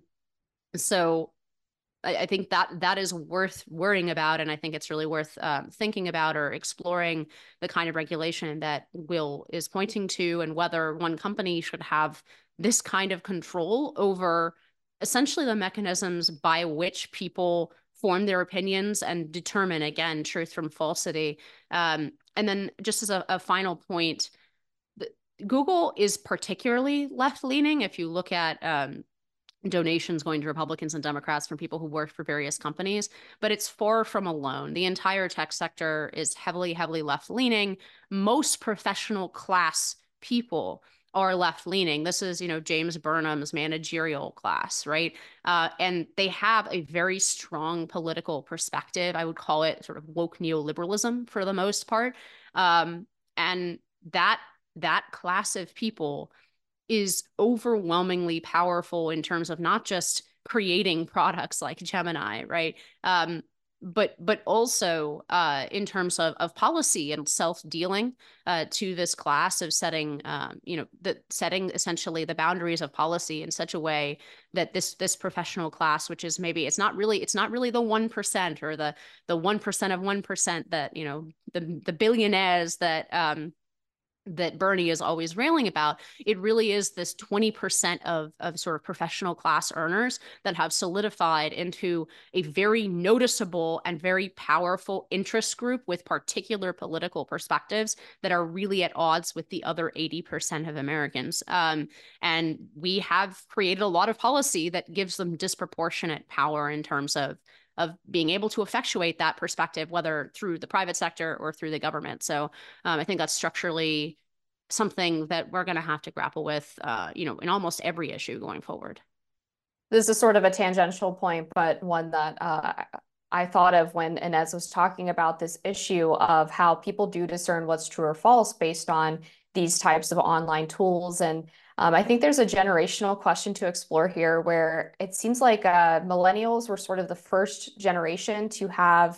so I, I think that that is worth worrying about. And I think it's really worth um, thinking about or exploring the kind of regulation that Will is pointing to and whether one company should have this kind of control over essentially the mechanisms by which people form their opinions and determine, again, truth from falsity. Um, and then just as a, a final point, the, Google is particularly left-leaning. If you look at um, donations going to Republicans and Democrats from people who work for various companies, but it's far from alone. The entire tech sector is heavily, heavily left-leaning. Most professional class people are left-leaning. This is, you know, James Burnham's managerial class, right? Uh, and they have a very strong political perspective. I would call it sort of woke neoliberalism for the most part. Um, and that that class of people is overwhelmingly powerful in terms of not just creating products like Gemini, right? Um, but but also uh, in terms of, of policy and self-dealing uh, to this class of setting, um, you know, the setting essentially the boundaries of policy in such a way that this this professional class, which is maybe it's not really it's not really the one percent or the the one percent of one percent that, you know, the the billionaires that um, that Bernie is always railing about. It really is this twenty percent of, of sort of professional class earners that have solidified into a very noticeable and very powerful interest group with particular political perspectives that are really at odds with the other eighty percent of Americans. Um, and we have created a lot of policy that gives them disproportionate power in terms of of being able to effectuate that perspective, whether through the private sector or through the government. So um, I think that's structurally something that we're going to have to grapple with, uh, you know, in almost every issue going forward. This is sort of a tangential point, but one that uh, I thought of when Inez was talking about this issue of how people do discern what's true or false based on these types of online tools. And um, I think there's a generational question to explore here where it seems like uh, millennials were sort of the first generation to have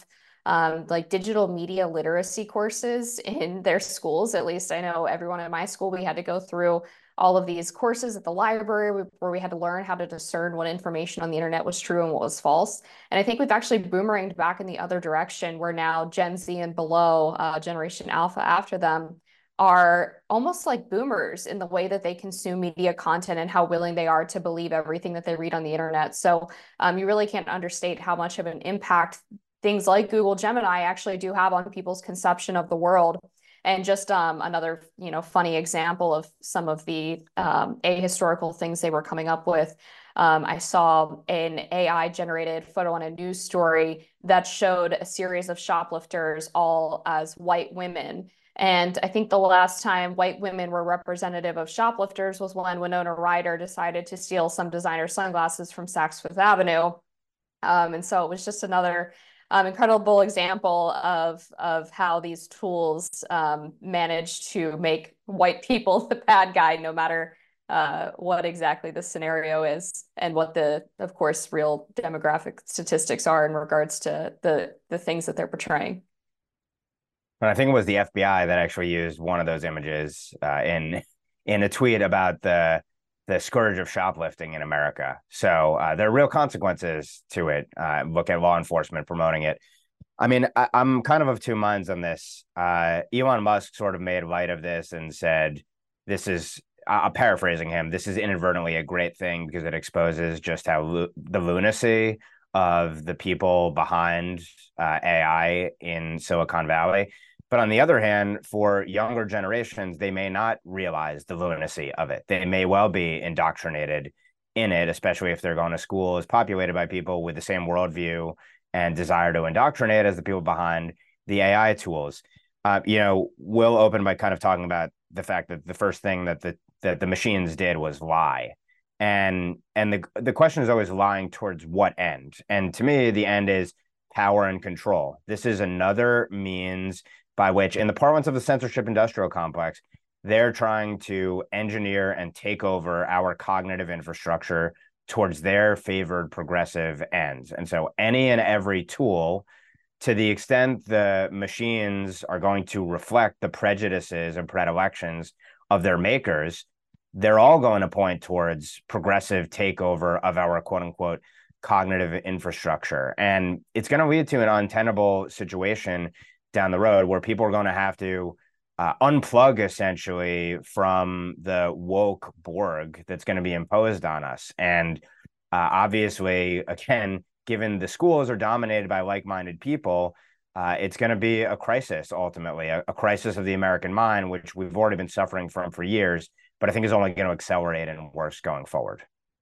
um, like digital media literacy courses in their schools. At least I know everyone in my school, we had to go through all of these courses at the library where we had to learn how to discern what information on the internet was true and what was false. And I think we've actually boomeranged back in the other direction, where now Gen Z and below, uh, Generation Alpha after them, are almost like boomers in the way that they consume media content and how willing they are to believe everything that they read on the internet. So um, you really can't understate how much of an impact things like Google Gemini actually do have on people's conception of the world. And just um, another, you know, funny example of some of the um, ahistorical things they were coming up with. Um, I saw an A I generated photo on a news story that showed a series of shoplifters all as white women. And I think the last time white women were representative of shoplifters was when Winona Ryder decided to steal some designer sunglasses from Saks Fifth Avenue. Um, and so it was just another um, incredible example of, of how these tools um, manage to make white people the bad guy, no matter uh, what exactly the scenario is and what the, of course, real demographic statistics are in regards to the, the things that they're portraying. And I think it was the F B I that actually used one of those images uh, in in a tweet about the the scourge of shoplifting in America. So uh, there are real consequences to it. Uh, look at law enforcement promoting it. I mean, I, I'm kind of of two minds on this. Uh, Elon Musk sort of made light of this and said, "This is." I'm paraphrasing him. This is inadvertently a great thing because it exposes just how lu- the lunacy of the people behind uh, A I in Silicon Valley. But on the other hand, for younger generations, they may not realize the lunacy of it. They may well be indoctrinated in it, especially if they're going to schools populated by people with the same worldview and desire to indoctrinate as the people behind the A I tools. Uh, you know, we'll open by kind of talking about the fact that the first thing that the that the machines did was lie. And and the the question is always lying towards what end? And to me, the end is power and control. This is another means by which, in the parlance of the censorship industrial complex, they're trying to engineer and take over our cognitive infrastructure towards their favored progressive ends. And so any and every tool, to the extent the machines are going to reflect the prejudices and predilections of their makers, they're all going to point towards progressive takeover of our quote unquote cognitive infrastructure. And it's going to lead to an untenable situation down the road where people are going to have to uh, unplug essentially from the woke Borg that's going to be imposed on us. And uh, obviously, again, given the schools are dominated by like-minded people, uh, it's going to be a crisis ultimately, a, a crisis of the American mind, which we've already been suffering from for years, but I think is only going to accelerate and worse going forward.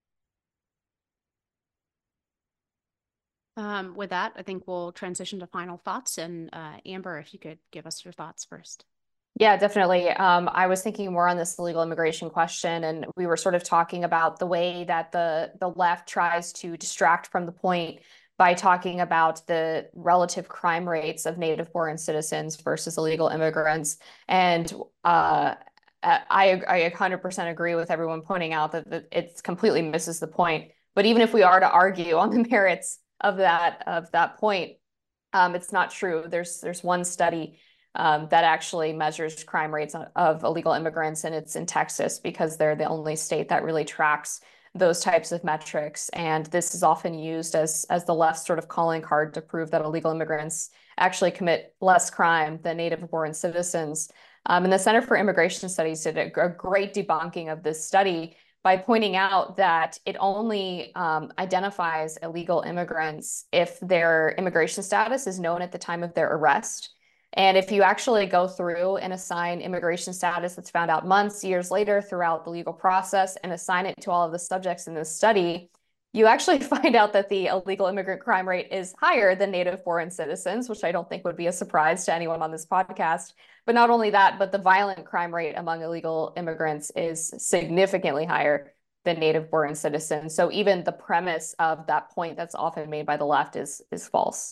Um, with that, I think we'll transition to final thoughts. And uh, Amber, if you could give us your thoughts first. Yeah, definitely. Um, I was thinking more on this illegal immigration question, and we were sort of talking about the way that the the left tries to distract from the point by talking about the relative crime rates of native-born citizens versus illegal immigrants. And uh, I, I one hundred percent agree with everyone pointing out that, that it completely misses the point. But even if we are to argue on the merits of that of that point, um, it's not true. There's there's one study um, that actually measures crime rates of illegal immigrants, and it's in Texas because they're the only state that really tracks those types of metrics. And this is often used as as the left sort of calling card to prove that illegal immigrants actually commit less crime than native-born citizens. Um, and the Center for Immigration Studies did a, a great debunking of this study by pointing out that it only um, identifies illegal immigrants if their immigration status is known at the time of their arrest. And if you actually go through and assign immigration status that's found out months, years later throughout the legal process and assign it to all of the subjects in this study, you actually find out that the illegal immigrant crime rate is higher than native-born citizens, which I don't think would be a surprise to anyone on this podcast. But not only that, but the violent crime rate among illegal immigrants is significantly higher than native-born citizens. So even the premise of that point that's often made by the left is, is false.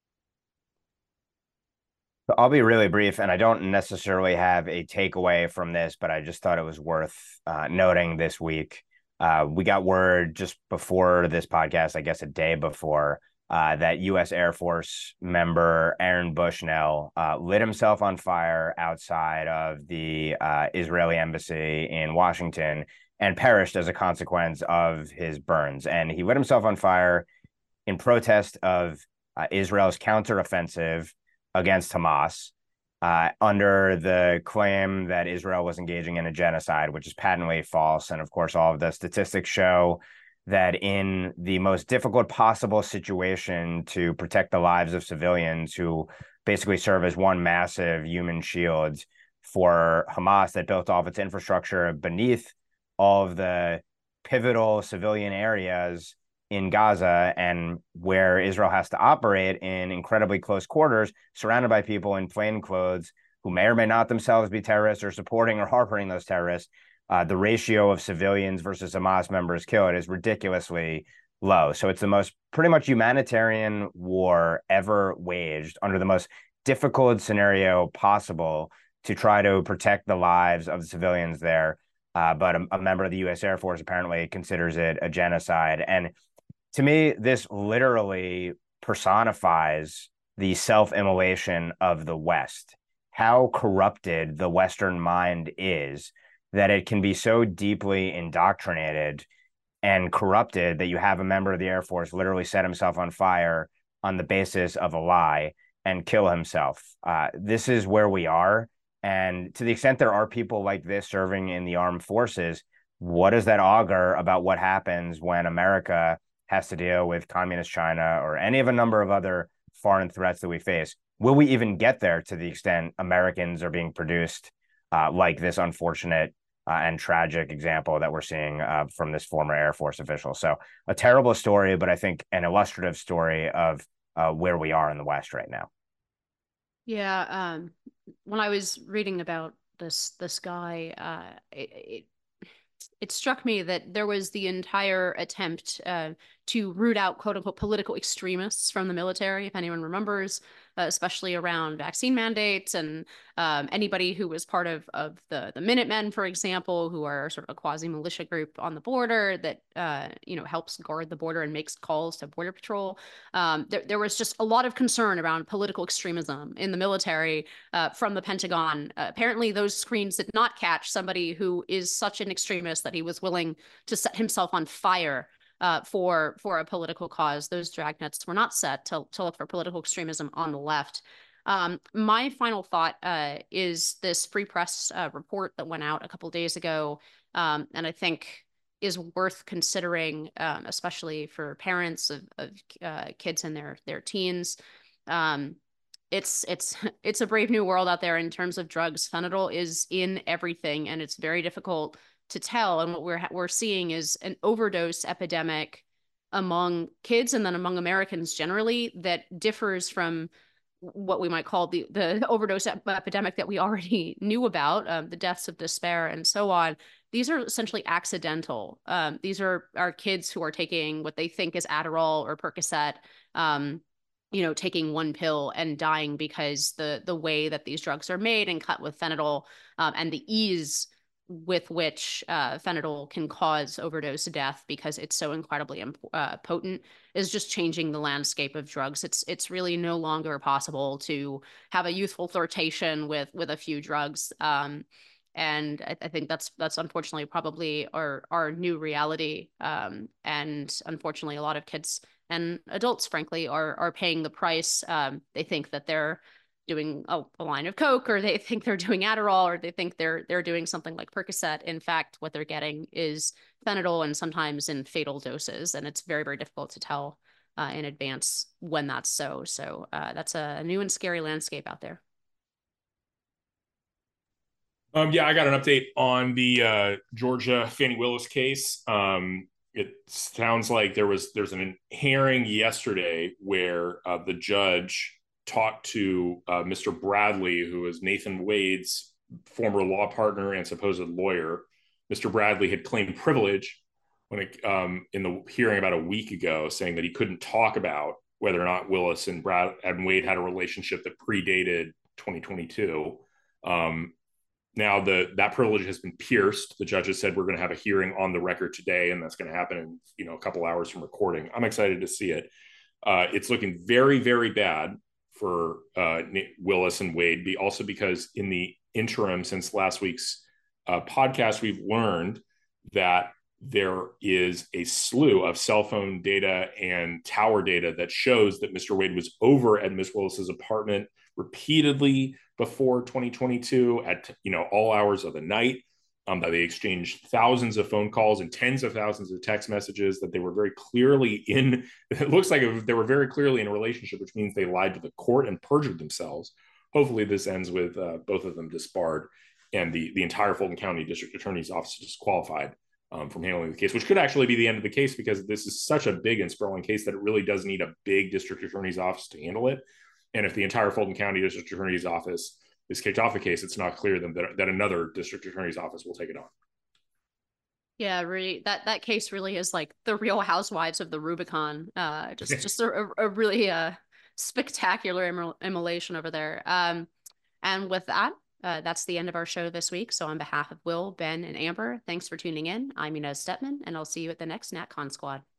I'll be really brief, and I don't necessarily have a takeaway from this, but I just thought it was worth uh, noting this week. Uh, we got word just before this podcast, I guess a day before, uh, that U S Air Force member Aaron Bushnell uh, lit himself on fire outside of the uh, Israeli embassy in Washington and perished as a consequence of his burns. And he lit himself on fire in protest of uh, Israel's counteroffensive against Hamas, uh, under the claim that Israel was engaging in a genocide, which is patently false. And of course, all of the statistics show that in the most difficult possible situation to protect the lives of civilians who basically serve as one massive human shield for Hamas that built all of its infrastructure beneath all of the pivotal civilian areas in Gaza, and where Israel has to operate in incredibly close quarters, surrounded by people in plain clothes who may or may not themselves be terrorists or supporting or harboring those terrorists, uh, the ratio of civilians versus Hamas members killed is ridiculously low. So it's the most pretty much humanitarian war ever waged under the most difficult scenario possible to try to protect the lives of the civilians there. Uh, but a, a member of the U S Air Force apparently considers it a genocide. And to me, this literally personifies the self-immolation of the West, how corrupted the Western mind is, that it can be so deeply indoctrinated and corrupted that you have a member of the Air Force literally set himself on fire on the basis of a lie and kill himself. Uh, this is where we are. And to the extent there are people like this serving in the armed forces, what does that augur about what happens when America has to deal with communist China or any of a number of other foreign threats that we face? Will we even get there to the extent Americans are being produced uh, like this unfortunate uh, and tragic example that we're seeing uh, from this former Air Force official? So a terrible story, but I think an illustrative story of uh, where we are in the West right now. Yeah. Um, when I was reading about this, this guy, uh, it, it it struck me that there was the entire attempt uh, to root out quote unquote political extremists from the military, if anyone remembers, uh, especially around vaccine mandates and um, anybody who was part of, of the, the Minutemen, for example, who are sort of a quasi militia group on the border that, uh, you know, helps guard the border and makes calls to Border Patrol. Um, there, there was just a lot of concern around political extremism in the military uh, from the Pentagon. Uh, apparently, those screens did not catch somebody who is such an extremist that he was willing to set himself on fire uh, for for a political cause. Those dragnets were not set to, to look for political extremism on the left. Um, my final thought uh, is this Free Press uh, report that went out a couple days ago, um, and I think is worth considering, um, especially for parents of, of uh, kids in their their teens. Um, it's it's it's a brave new world out there in terms of drugs. Fentanyl is in everything, and it's very difficult to tell. And what we're we're seeing is an overdose epidemic among kids and then among Americans generally that differs from what we might call the the overdose ep- epidemic that we already knew about, um, the deaths of despair and so on. These are essentially accidental. Um, these are our kids who are taking what they think is Adderall or Percocet, um, you know, taking one pill and dying because the the way that these drugs are made and cut with fentanyl, um, and the ease with which uh, fentanyl can cause overdose death because it's so incredibly uh, potent is just changing the landscape of drugs. It's it's really no longer possible to have a youthful flirtation with with a few drugs. Um, and I, I think that's that's unfortunately probably our our new reality. Um, and unfortunately, a lot of kids and adults, frankly, are are paying the price. Um, they think that they're doing a, a line of Coke, or they think they're doing Adderall, or they think they're they're doing something like Percocet. In fact, what they're getting is fentanyl, and sometimes in fatal doses. And it's very, very difficult to tell uh, in advance when that's so. So uh, that's a new and scary landscape out there. Um, yeah, I got an update on the uh, Georgia Fani Willis case. Um, it sounds like there was there's an hearing yesterday where uh, the judge talked to uh, Mister Bradley, who is Nathan Wade's former law partner and supposed lawyer. Mister Bradley had claimed privilege when it, um, in the hearing about a week ago, saying that he couldn't talk about whether or not Willis and Brad and Wade had a relationship that predated twenty twenty-two. Um, now the that privilege has been pierced. The judge has said we're going to have a hearing on the record today, and that's going to happen in you know a couple hours from recording. I'm excited to see it. Uh, it's looking very, very bad for uh, Willis and Wade, be also because in the interim since last week's uh, podcast, we've learned that there is a slew of cell phone data and tower data that shows that Mister Wade was over at Miss Willis's apartment repeatedly before twenty twenty-two at, you know, all hours of the night. Um, that they exchanged thousands of phone calls and tens of thousands of text messages, that they were very clearly in, it looks like they were very clearly in a relationship, which means they lied to the court and perjured themselves. Hopefully this ends with uh, both of them disbarred and the, the entire Fulton County District Attorney's Office disqualified um, from handling the case, which could actually be the end of the case, because this is such a big and sprawling case that it really does need a big District Attorney's Office to handle it. And if the entire Fulton County District Attorney's Office is kicked off the case, it's not clear them that, that another district attorney's office will take it on. Yeah, really, that that case really is like the Real Housewives of the Rubicon. Uh, just just a, a really uh, spectacular immolation over there. Um, and with that, uh, that's the end of our show this week. So on behalf of Will, Ben, and Amber, thanks for tuning in. I'm Inez Stepman, and I'll see you at the next NatCon Squad.